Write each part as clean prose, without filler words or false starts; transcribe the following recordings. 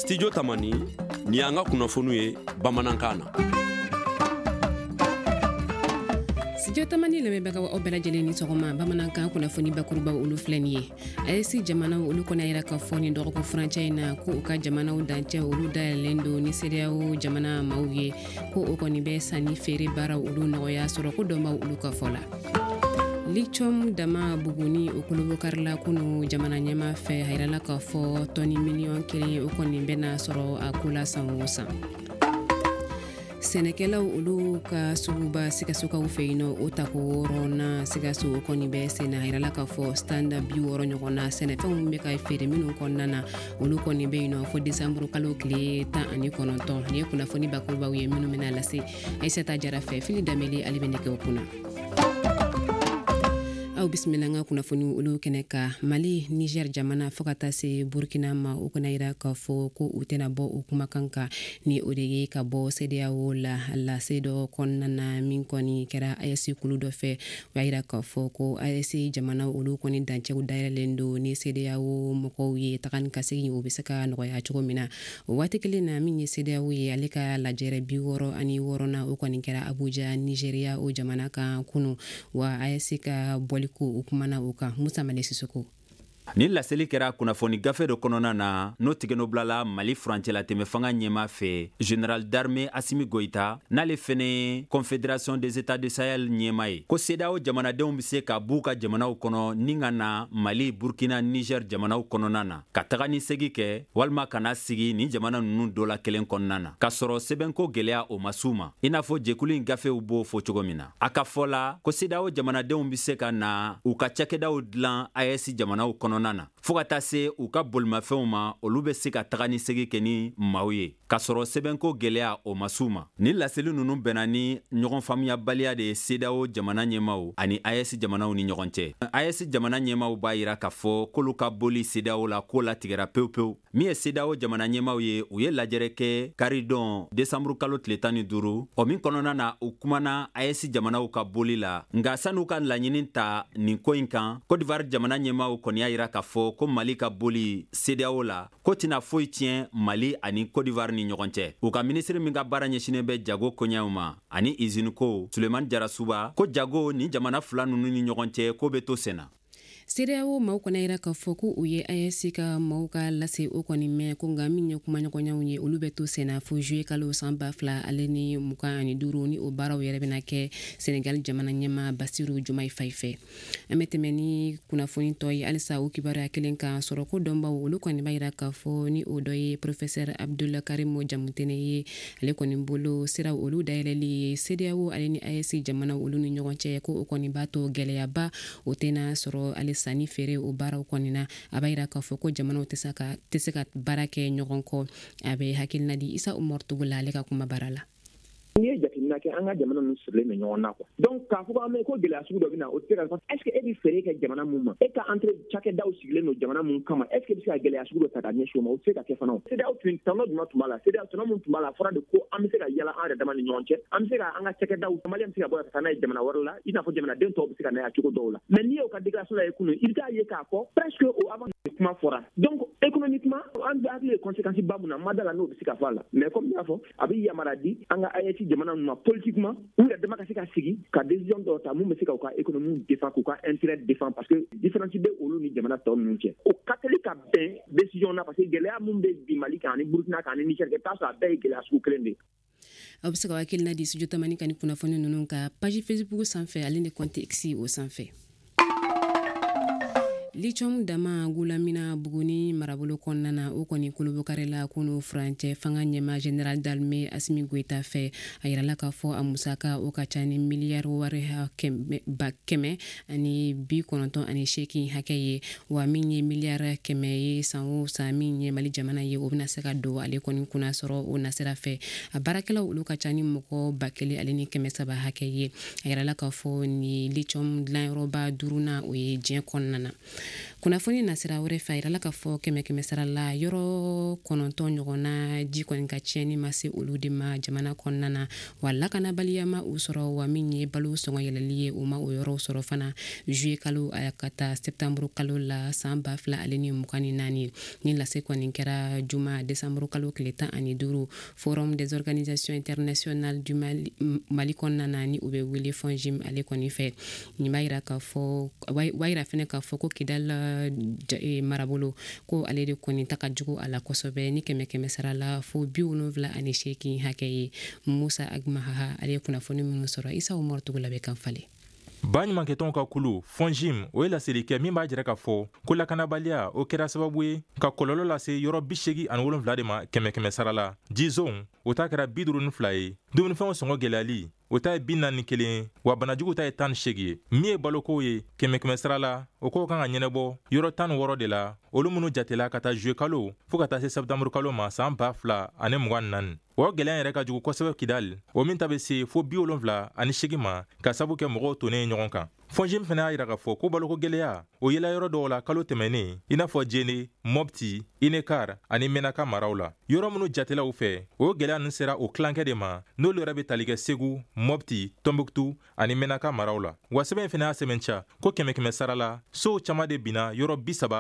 Studio Tamani ni an ka kunnafoniw ye bamanankan na. Studio Tamani lamɛnbagaw aw bɛɛ lajɛlen ni sɔgɔma. Bamanankan kunnafoni bakurubaw olu filɛ nin ye. AES jamanaw olu kɔnɔ yira k'a fɔ nin dɔgɔkun furancɛ in na ko u ka jamanaw dancɛ olu dayɛlɛlen don ni CEDEAO jamana maaw ye ko o kɔni bɛ sanni feere baaraw olu nɔgɔya sɔrɔ ko dɔn b'aw olu ka fɔ la. Lithium dama buguni o kolobo karila kunu jamana ɲɛma fɛ a yirala k'a fɔ tɔni miliyɔn 1 o kɔni bɛna sɔrɔ a ko la san o san. Sɛnɛkɛlaw olu ka suguba Sikasokaw fɛ yen nɔ o tako 6 na Sikaso o kɔni bɛ sen na a yirala k'a fɔ stand 60 ɲɔgɔn na sɛnɛfɛnw bɛ ka feere minnu kɔnɔna na olu kɔni bɛ yen nɔ fo décembre kalo tile 19 ni ye kunnafoni bakurubaw ye minnu bɛna lase Aïssata Jara fɛ Fili Damele ale bɛ nɛgɛw kunna. Aw bisimila nga kunnafoni olu kɛnɛ ka Mali Niger jamana fo ka taa se Burkina ma o kana yira k'a fɔ ko u tɛna bɔ o kumakan kan ni o de ye ka bɔ CEDEAO la dɔ kɔnɔna na min kɔni kɛra AES kulu dɔ fɛ o y'a yira k'a fɔ ko AES jamana olu kɔni dancɛw dayɛlɛlen don ni CEDEAO mɔgɔw ye taga ni ka segin o bɛ se ka nɔgɔya cogo min na o waati kelen na min ye CEDEAO ye ale ka lajɛrɛ 66 na o kɔni kɛra Abuja Nigeria o jamana kan kunu wa AES ka bɔli ko o kumana o kan Musa Male Sisoko. Ni laseli kɛra kunnafoni gafe dɔ kɔnɔna na n'o tigɛnɔbilala Mali furancɛla tɛmɛ fanga ɲɛma fɛ Général d'armée Assimi Goïta n'ale fɛnɛ Confédération des États du Sahel ɲɛma ye ko CEDEAO jamanadenw bɛ se ka b'u ka jamanaw kɔnɔ ni ka na Mali, Burkina, Niger jamanaw kɔnɔna na ka taga ni segi kɛ walima kana sigi ni jamana ninnu dɔ la kelen kɔnɔna na ka sɔrɔ sɛbɛnko gɛlɛya o ma s'u ma i n'a fɔ jɛkulu in gafew b'o fɔ cogo min na a ka fɔ la ko CEDEAO jamanadenw bɛ se ka na u ka cakɛdaw dilan AES jamanaw kɔnɔ na fo ka taa se u ka bolimafɛnw ma olu bɛ se ka taga ni segi kɛ ni maaw ye k'a sɔrɔ sɛbɛnko gɛlɛya o ma s'u ma ni laseli ninnu bɛnna ni ɲɔgɔn faamuyabaliya de ye CEDEAO jamana ɲɛmaw ani AES jamanaw ni ɲɔgɔn cɛ AES jamana ɲɛmaw b'a yira k'a fɔ k'olu ka boli CEDEAO la k'o latigɛra pewu-pewu min ye CEDEAO jamana ɲɛmaw ye u ye lajɛrɛ kɛ karidon décembre kalo tile 15 o min kɔnɔna na u kumana AES jamanaw ka boli la nka san'u ka laɲini ta nin ko in kan Côte d'Ivoire jamana ɲɛmaw kɔni y'a yira k'a fɔ ko Mali ka boli CEDEAO la ko tɛna foyi tiɲɛ Mali ani Côte d'Ivoire ni ɲɔgɔn cɛ u ka minisiri min ka baara ɲɛsinen bɛ jago koɲɛw ma ani usine ko Sulemani Jarasuba ko jago ni jamana fila ninnu ni ɲɔgɔn cɛ ko bɛ to senna CEDEAO maaw kɔnɔ yira k'a fɔ ko u ye AES ka maaw ka lase o kɔni mɛn ko nka min ye kumaɲɔgɔnyaw ye olu bɛ to senna fo juillet kalo 2025 ni o baaraw yɛrɛ bɛna kɛ Senegal jamana ɲɛma Basiru Jumayi Fayi fɛ an bɛ tɛmɛ ni kunnafoni tɔ ye halisa o kibaruya kelen kan sɔrɔ ko dɔnbaw olu kɔni b'a yira k'a fɔ ni o dɔ ye professeur Abdul Karim Jamutene ye ale kɔni bolo siraw olu dayɛlɛli ye CEDEAO ale ni AES jamana olu ni ɲɔgɔn cɛ ko o kɔni b'a to gɛlɛyaba o tɛna sɔrɔ ale sanni feere o baaraw kɔni na a b'a yira k'a fɔ ko jamanaw tɛ se ka baara kɛ ɲɔgɔn kɔ a bɛ hakilina di Isa Umar Togo la ale ka kuma baara la. Ni ye jateminɛ kɛ an ka jamana ninnu sirilen bɛ ɲɔgɔn na quoi donc k'a fɔ k'an bɛ ko gɛlɛya sugu dɔ bɛ na o tɛ se ka est ce que e bɛ feere kɛ jamana mun ma e ka entre cakɛdaw sigilen don jamana mun kama est ce que e bɛ se ka gɛlɛya sugu dɔ ta ka ɲɛsin o ma o tɛ se ka kɛ fana o CEDEAO tun tɔnɔ jumɛn tun b'a la CEDEAO tɔnɔ mun tun b'a la fɔra de ko an bɛ se ka yala an yɛrɛ dama ni ɲɔgɔn cɛ an bɛ se ka an ka cakɛdaw Maliyɛn bɛ se ka bɔ ka taa n'a ye jamana wɛrɛw la i n'a fɔ jamanaden tɔw bɛ se ka na yan cogo dɔw la mais n'i y'o ka déclaration ye kunun i bɛ taa ye k'a fɔ presque o avant kuma fɔra donc économiquement an bɛ hakili ye conséquence ba mun na ma da la n'o bɛ se ka fɔ a la mais comme n y'a fɔ a bɛ yamaruya di an ka AES jamana ninnu ma politiquement u yɛrɛ dama ka se ka sigi ka décision dɔw ta mun bɛ se ka u ka économie défend k'u ka intérêt défend parce que différence bɛ olu ni jamana tɔw ninnu cɛ o ka teli ka bɛn décision na parce que gɛlɛya mun bɛ bi Mali kan ani Burkina kan ani Niger kan i bɛ taa sɔrɔ a bɛɛ ye gɛlɛya sugu kelen de ye. Aw bɛ se ka hakilina di Studio Tamani kan ni kunnafoni ninnu ka page Facebook sanfɛ ale ni compte X o sanfɛ. Lithium dama gulamina buguni marabolo kɔnɔna na o kɔni kolobokarila kunu furancɛ fanga ɲɛma Général d'armée Assimi Goïta fɛ a yirala k'a fɔ a musaka o ka ca ni miliyari wari kɛmɛ ani 98 hakɛ ye wa min ye miliyari 100 ye san o san min ye Mali jamana ye o bɛna se ka don ale kɔni kunna sɔrɔ o nasira fɛ a baarakɛlaw olu ka ca ni mɔgɔ 1000 ale ni 300 hakɛ ye a yirala k'a fɔ ni lithium dilanyɔrɔba 5 na o ye diɲɛ kɔnɔna na kunnafoni nasira wɛrɛ fɛ a yirala k'a fɔ kɛmɛ sara la yɔrɔ 9 ɲɔgɔnna ji kɔni ka tiɲɛni ma se olu de ma jamana kɔnɔna na wa lakanabaliya ma u sɔrɔ wa min ye balo sɔngɔ yɛlɛli ye o ma o yɔrɔ sɔrɔ fana juillet kalo ka taa septembre kalo la san 2024 ni lase kɔni kɛra juma décembre kalo tile 15 forum des organisations internationales du Mali kɔnɔna na ni u bɛ wele FONGIM ale kɔni fɛ nin b'a yira k'a fɔ fɛnɛ k'a fɔ ko Kidal marabolo ko ale de kɔni ta ka jugu a la kosɛbɛ ni kɛmɛ sara la fo 78 hakɛ ye Musa Agmaha ale ye kunnafoni minnu sɔrɔ Isa Umar Tugula bɛ kan fale baɲumankɛtɔnw ka kulu FONGIM o ye laseli kɛ min b'a jira k'a fɔ ko lakanabaliya o kɛra sababu ye ka kɔlɔlɔ lase yɔrɔ 87 de ma kɛmɛ sara la jizon o ta kɛra 52 ye dumunifɛnw sɔngɔ gɛlɛyali o ta ye 41 wa banajugu ta ye 18 ye min ye baloko ye kɛmɛ sara la o ko kan ka ɲɛnɛbɔ yɔrɔ 16 de la olu minnu jatela ka taa juillet kalo fo ka taa se septembre kalo ma san 2024 o gɛlɛya yɛrɛ ka jugu kosɛbɛ Kidal o min ta bɛ se fo 78 ma ka sabu kɛ mɔgɔw tonnen ɲɔgɔn kan FONGIM fɛnɛ y'a yira k'a fɔ ko baloko gɛlɛya o yela yɔrɔ dɔw la kalo tɛmɛnen i n'a fɔ Jene, Mopti, Inekar ani Menaka maraw la yɔrɔ minnu jatelaw fɛ o gɛlɛya ninnu sera o kilankɛ de ma n'olu yɛrɛ bɛ tali kɛ Segu, Mopti, Tombouctou ani Menaka maraw la wa sɛbɛn fɛnɛ y'a sɛbɛntiya ko kɛmɛ sara la sow caman de binna yɔrɔ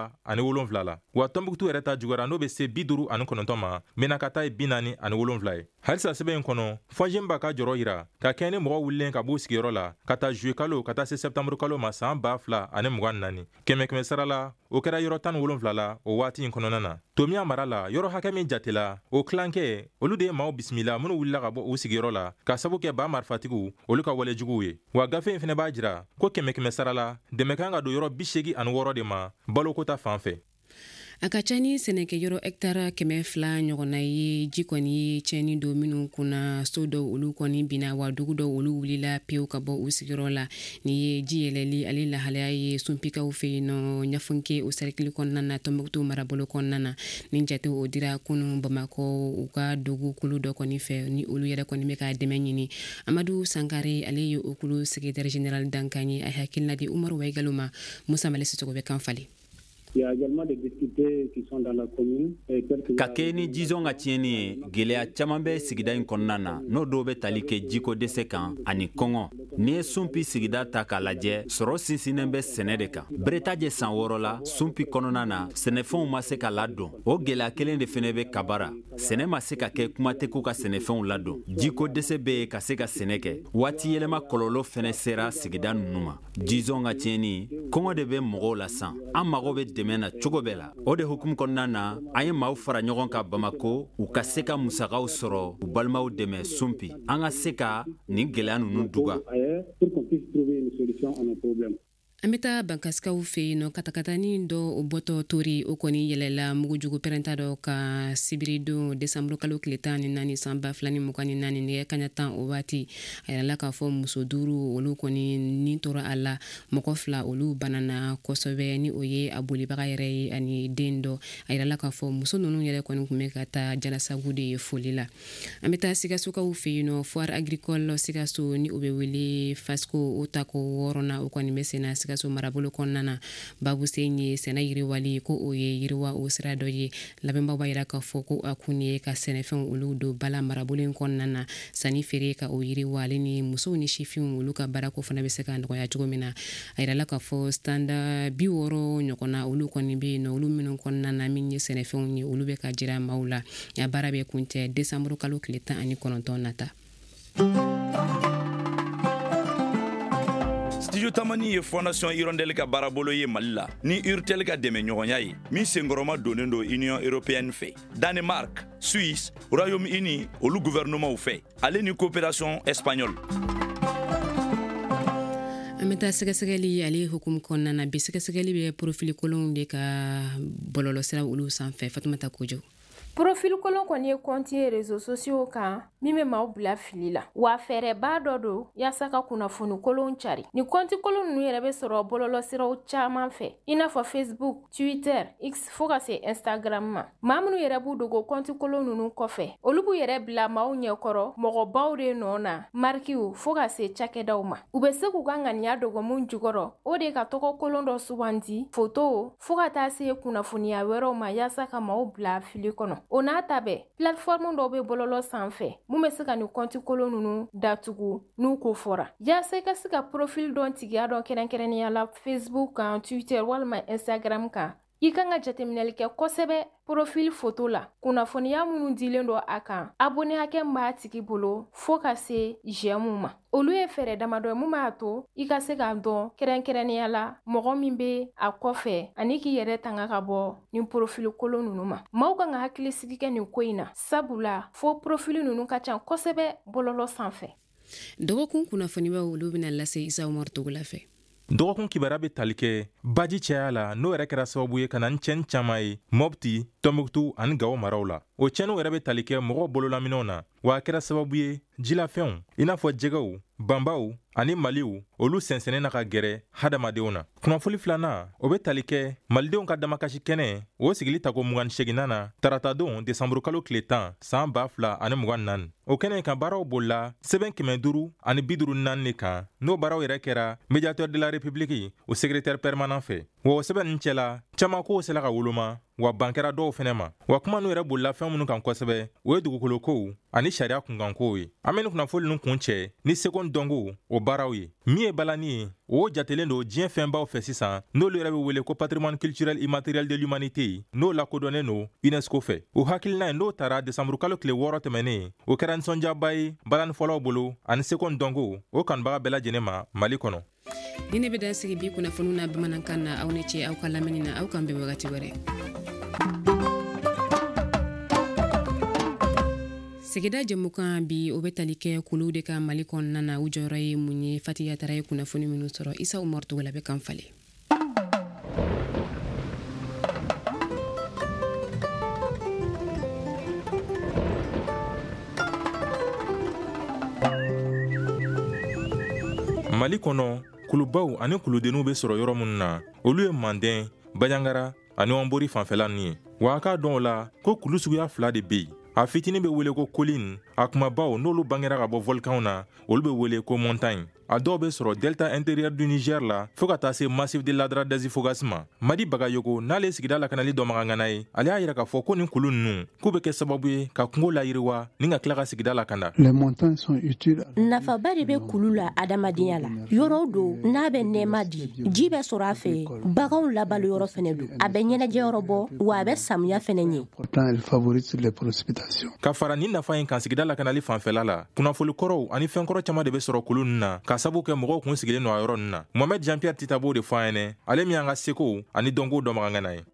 37 la wa Tombouctou yɛrɛ ta juguyara n'o bɛ se 59 ma Menaka ta ye 47 ye halisa sɛbɛn in kɔnɔ FONGIM b'a ka jɔrɔ yira ka kɛɲɛ ni mɔgɔ wulilen ka b'u sigiyɔrɔ la ka taa juillet kalo ka taa se septembre kalo ma san 2024 kɛmɛ sara la o kɛra yɔrɔ 17 la o waati in kɔnɔna na Tomiya mara la yɔrɔ hakɛ min jatela o kilankɛ olu de ye maaw bisimila minnu wulila ka bɔ u sigiyɔrɔ la ka sabu kɛ ba marifatigiw olu ka walejuguw ye wa gafe in fɛnɛ b'a jira ko kɛmɛ sara la dɛmɛ kan ka don yɔrɔ 86 de ma baloko ta fan fɛ a ka ca ni sɛnɛkɛyɔrɔ hɛktara 200 ɲɔgɔnna ye ji kɔni ye tiɲɛni don minnu kunna so dɔw olu kɔni bina wa dugu dɔw olu wulila pewu ka bɔ u sigiyɔrɔ la ni ye ji yɛlɛli ale lahalaya ye sunpikaw fɛ yen nɔ ɲafunke o sɛrikili kɔnɔna na Tombouctou marabolo kɔnɔna na ni jate o dira kunu Bamakɔ u ka dugu kulu dɔ kɔni fɛ ni olu yɛrɛ kɔni bɛ ka dɛmɛ ɲini Amadu Sankare ale ye o kulu secrétaire général dankan ye a hakilina di Umaru Waigalo ma Musa Malesi Sogo bɛ kan fale Il y a également des difficultés qui sont dans la commune. Ka kɛ ni jizɔn ka tiɲɛni ye gɛlɛya caman bɛ sigida in kɔnɔna na n'o dɔw bɛ tali kɛ jiko dɛsɛ kan ani kɔngɔ ni ye sunpi sigida ta k'a lajɛ sɔrɔ sinsinnen bɛ sɛnɛ de kan beretajɛ san 6 la sunpi kɔnɔna na sɛnɛfɛnw ma se ka ladon o gɛlɛya kelen de fɛnɛ bɛ kabara sɛnɛ ma se ka kɛ kuma tɛ k'u ka sɛnɛfɛnw ladon jiko dɛsɛ bɛ yen ka se ka sɛnɛ kɛ waati yɛlɛma kɔlɔlɔ fɛnɛ sera sigida ninnu ma jizɔn ka tiɲɛni kɔngɔ de bɛ mɔgɔw la san an mago bɛ dɛmɛ na cogo bɛɛ la o de hukumu kɔnɔna na an ye maaw fara ɲɔgɔn kan Bamako u ka se ka musakaw sɔrɔ u balimaw dɛmɛ sunpi an ka se ka nin gɛlɛya ninnu duga an bɛ taa bankasikaw fɛ yen nɔ katakatanin dɔ o bɔtɔ tori o kɔni yɛlɛla mugujugu pɛrɛnta dɔ ka sibiridon décembre kalo tile 14 san 2024 nɛgɛ kaɲa 10 o waati a yɛrɛla k'a fɔ muso 5 olu kɔni ni tora a la mɔgɔ 2 olu banana kosɛbɛ ni o ye a bolibaga yɛrɛ ye ani den dɔ a yɛrɛla k'a fɔ muso ninnu yɛrɛ kɔni tun bɛ ka taa jalasagu de ye foli la an bɛ taa Sikasokaw fɛ yen nɔ foire agricole Sikaso ni o bɛ wele Fasco o tako 6 o kɔni bɛ senna Sikaso marabolo kɔnɔna na Babu Sen ye sɛnɛ yiriwali ko o ye yiriwa o sira dɔ ye labɛnbaw b'a yira k'a fɔ ko a kun ye ka sɛnɛfɛnw olu don bala marabolo in kɔnɔna na sanni feere ka o yiriwa ale ni musow ni sifinw olu ka baarako fana bɛ se ka nɔgɔya cogo min na a yirala k'a fɔ standa 60 ɲɔgɔnna olu kɔni bɛ yen nɔ olu minnu kɔnɔna na min ye sɛnɛfɛnw ye olu bɛ ka jira maaw la a baara bɛ kuncɛ décembre kalo tile 19 nata Studio Tamani ye Fondation Hirondelle ka baarabolo ye Mali la ni Urtel ka dɛmɛ ɲɔgɔnya ye min senkɔrɔma donnen do Union Européenne fɛ Danemark, Suisse, Royaume-Uni olu gouvernement fɛ ale ni coopération espagnole an bɛ taa sɛgɛsɛgɛli ale hukumu kɔnɔna na bi sɛgɛsɛgɛli bɛ profili kolonw de ka bɔlɔlɔsira olu sanfɛ Fatumata Kojo Profil kolon kɔni ye compte ye réseaux sociaux kan min bɛ maaw bila fili la. Wa fɛɛrɛba dɔ don yaasa ka kunnafoni kolon cari. Ni compte kolon ninnu yɛrɛ bɛ sɔrɔ bɔlɔlɔsiraw caman fɛ. I n'a fɔ Facebook, Twitter, X fo ka se Instagram ma. Maa minnu yɛrɛ b'u dogo compte kolon ninnu kɔfɛ, olu b'u yɛrɛ bila maaw ɲɛkɔrɔ mɔgɔbaw de nɔ na, markiw fo ka se cakɛdaw ma. U bɛ se k'u ka ŋaniya dogo mun jukɔrɔ, o de ka tɔgɔ kolon dɔ sugandi, photo fo ka taa se kunnafoniya wɛrɛw ma yaasa ka maaw bila fili kɔnɔ. O n'a ta bɛɛ, plateforme dɔw bɛ bɔlɔlɔ sanfɛ mun bɛ se ka ni compte kolon ninnu datugu n'u ko fɔra. Yaasa i ka se ka profil dɔn tigiya dɔn kɛrɛnkɛrɛnnenya la Facebook kan, Twitter walima Instagram kan, i kan ka jateminɛli kɛ kosɛbɛ profil photo la. Kunnafoniya minnu dilen don a kan, abonné hakɛ b'a tigi bolo fo ka se j'aime ma. Olu ye fɛɛrɛ damadɔ ye mun b'a to i ka se k'a dɔn kɛrɛnkɛrɛnnenya la mɔgɔ min bɛ a kɔfɛ ani k'i yɛrɛ tanga ka bɔ ni profil kolon ninnu ma. Maaw kan ka hakili sigi kɛ nin ko in na, sabula fo profil ninnu ka ca kosɛbɛ bɔlɔlɔ sanfɛ. Dɔgɔkun kunnafoniba olu bɛna lase Isa Umaru Togola fɛ. dɔgɔkun kibaruya bɛ tali kɛ baji caya la n'o yɛrɛ kɛra sababu ye ka na ni cɛni caman ye Mopti, Tombouctou ani Gao maraw la. O cɛniw yɛrɛ bɛ tali kɛ mɔgɔw bololaminɛw na, wa a kɛra sababu ye jilafɛnw i n'a fɔ jɛgɛw, banbaw ani maliw olu sɛnsɛnnen na ka gɛrɛ hadamadenw na. Kunnafoni filanan o bɛ tali kɛ malidenw ka damakasi kɛnɛ o sigili tako 28 na taratadon desanburu kalo tile 10 san 2024. O kɛnɛ kan baaraw bolila sɛbɛn 554 de kan n'o baaraw yɛrɛ kɛra médiateur de la république o secrétaire permanent fɛ. Wa o sɛbɛn nin cɛla caman kow sela ka woloma wa ban kɛra dɔw fɛnɛ ma. Wa kuma n'u yɛrɛ bolila fɛn minnu kan kosɛbɛ o ye dugukolo kow ani sariya kunkankow ye. An bɛ ni kunnafoni ninnu kun cɛ ni seconde dɔnko o baaraw ye. Min ye balani ye o jatelen don diɲɛ fɛnbaw fɛ sisan n'olu yɛrɛ bɛ wele ko patrimoine culturel immatériel de l'humanité n'o lakodɔnnen don UNESCO fɛ. O hakilina ye n'o taara desanburu kalo tile 6 tɛmɛnen o kɛra nisɔndiyaba ye balani fɔlɔw bolo ani seconde dɔnko o kanubaga bɛɛ lajɛlen ma Mali kɔnɔ. Ni ne bɛ dan sigi bi kunnafoniw na bamanankan na aw ni cɛ aw ka lamɛnni na aw kan bɛn wagati wɛrɛ. Sigida jɛmukan bi o bɛ tali kɛ kuluw de ka Mali kɔnɔna na u jɔyɔrɔ ye mun ye Fatiya Tara ye kunnafoni minnu sɔrɔ Isa Umaru Togola bɛ kan falen. Mali kɔnɔ kulubaw ani kuludenninw bɛ sɔrɔ yɔrɔ minnu na olu ye Mandɛn, Bajangara ani Wanbori fanfɛla ninnu ye. Wa a k'a dɔn o la ko kulu suguya 2 de bɛ yen. A fitinin bɛ wele ko Colline, a kumabaw n'olu bangera ka bɔ volcanw na olu bɛ wele ko Montagne. A dɔw bɛ sɔrɔ delta intérieur du Niger la fo ka taa se Massif de l'Adra d'Azifogas ma. Madi Bagayogo n'ale sigida lakanali dɔ magangana ye, ale y'a yira k'a fɔ ko nin kulu ninnu k'u bɛ kɛ sababu ye ka kungo layiriwa ni ka tila ka sigida lakanda. Les montagnes sont utiles. Nafaba de bɛ kulu la adamadenya la. Yɔrɔ do n'a bɛ nɛɛma di, ji bɛ sɔrɔ a fɛ, baganw labalo yɔrɔ fɛnɛ do. A bɛ ɲɛnajɛ yɔrɔ bɔ wa a bɛ samiya fɛnɛ ɲɛ. Pourtant, elle favorise les précipitations. Ka fara nin nafa in kan sigida lakanali fanfɛla la, kunnafoni kɔrɔw ani fɛnkɔrɔ caman de bɛ sɔrɔ kulu ninnu na ka sabu kɛ mɔgɔw kun sigilen no a yɔrɔ ninnu na. Mohamed Jean-Pierre Titabo de fɔ an ɲɛnɛ, ale min y'an ka seko ani dɔnko dɔmagangana ye.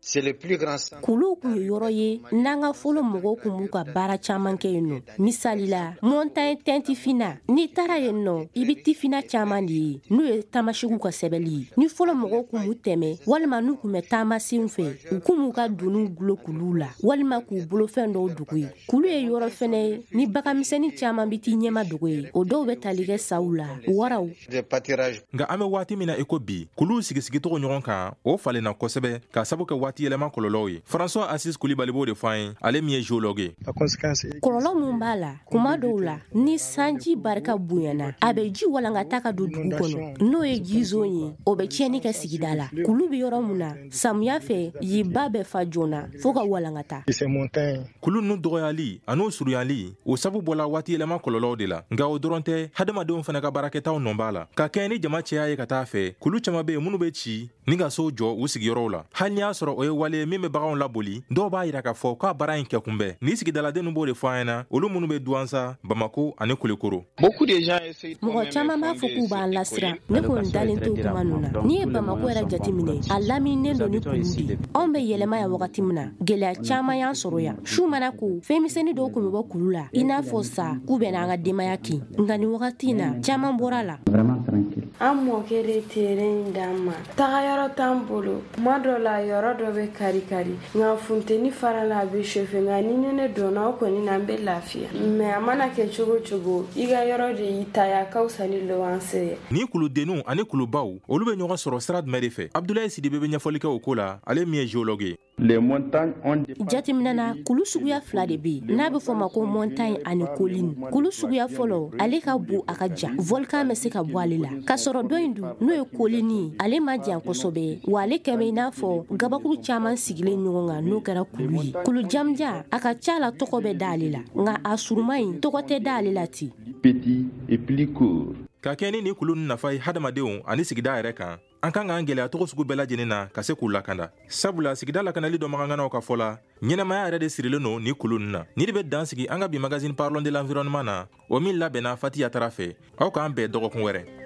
Kuluw kun ye yɔrɔ ye n'an ka fɔlɔ mɔgɔw kun b'u ka baara caman kɛ yen nɔ. Misali la, Montagne tɛntifina, n'i taara yen nɔ i bɛ tifina caman de ye n'o ye taamasigiw ka sɛbɛnli ye. Ni fɔlɔ mɔgɔw kun b'u tɛmɛ walima n'u kun bɛ taamasenw fɛ u kun b'u ka doniw gulo kuluw la walima k'u bolofɛn dɔw dogo ye. Kulu ye yɔrɔ fɛnɛ ye ni baganmisɛnnin caman bɛ t'i ɲɛma dogo ye, o dɔw bɛ tali kɛ saw la, waraw. Nga an bɛ waati min na i ko bi kuluw sigisigi-togo ɲɔgɔn kan o falenna kosɛbɛ ka sabu kɛ waati yɛlɛma kɔlɔlɔw ye. François Assis Kulibali b'o de fɔ an ye, ale min ye géologue ye. Kɔlɔlɔ mun b'a la kuma dɔw la ni sanji barika bonyana a bɛ ji walankata ka don dugu kɔnɔ n'o ye jizon ye o bɛ tiɲɛni kɛ sigida la. Kulu bɛ yɔrɔ mun na samiya fɛ yiba bɛ fa joona fo ka walankata. Kulu ninnu dɔgɔyali an'u suruyali o sabu bɔla waati yɛlɛma kɔlɔlɔw de la. Nga o dɔrɔn tɛ hadamadenw fana ka baarakɛtaw nɔ b'a la. Ka kɛɲɛ ni jama cɛya ye ka taa fɛ kulu caman bɛ yen minnu bɛ ci ni ka sow jɔ u sigiyɔrɔw la. Hali ni y'a sɔrɔ o ye wale min bɛ baganw laboli dɔw b'a yira k'a fɔ k'a baara in kɛ kunbɛn. Ni sigidaladenw b'o de fɔ an ɲɛna olu minnu bɛ Douanza, Bamako ani Kulikoro. Mɔgɔ caman b'a fɔ k'u b'an lasira, ne ko n dalen to kuma ninnu na. N'i ye Bamako yɛrɛ jateminɛ a laminilen don ni kulu de. Anw bɛ yɛlɛma yan wagati min na gɛlɛya caman y'an sɔrɔ yan. Su mana ko fɛnmisɛnnin dɔw kun bɛ bɔ kulu la i n'a fɔ sa k'u bɛ n'an ka denbaya kin. Nka nin wagati in na caman bɔra la la an mɔkɛ de terrain d'an ma taga yɔrɔ t'an bolo kuma dɔ la yɔrɔ dɔ bɛ kari nka funteni fara la a bɛ chauffer nka ni nɛnɛ donna o kɔni na an bɛ lafiya mais a mana kɛ cogo cogo i ka yɔrɔ de y'i ta ya ka fisa ni lowanse ye. Ni kuludenu ani kulubaw olu bɛ ɲɔgɔn sɔrɔ sira jumɛn de fɛ? Abdoulaye Sidibe bɛ ɲɛfɔli kɛ o ko la, ale min ye géologue ye. Jateminɛ na kulu suguya 2 de bɛ yen n'a bɛ fɔ ma ko montagne ani colline. Kulu suguya fɔlɔ ale ka bon a ka jan volcan bɛ se ka bɔ ale la ka sɔrɔ dɔ in dun n'o ye colline ale ma jan kosɛbɛ wa ale kɛmɛ i n'a fɔ gabakuru caman sigilen ɲɔgɔn kan n'o kɛra kulu ye. Kulu jamja a ka ca la tɔgɔ bɛ da ale la nka a suruma in tɔgɔ tɛ da ale la ten. Petit et plus court. Ka kɛ ni kulu nafa ye hadamadenw ani sigida yɛrɛ kan, an kan k'an gɛlɛya tɔgɔ sugu bɛɛ lajɛlen na ka se k'u lakanda. Sabula sigida lakanali dɔ maganganaw ka fɔ la, ɲɛnamaya yɛrɛ de sirilen no ni kulu na. Ni de bɛ dan sigi an ka bi magazine Parlons de l'environnement na, o min labɛnna Fati Yatara fɛ. Aw k'an bɛɛ dɔgɔkun wɛrɛ.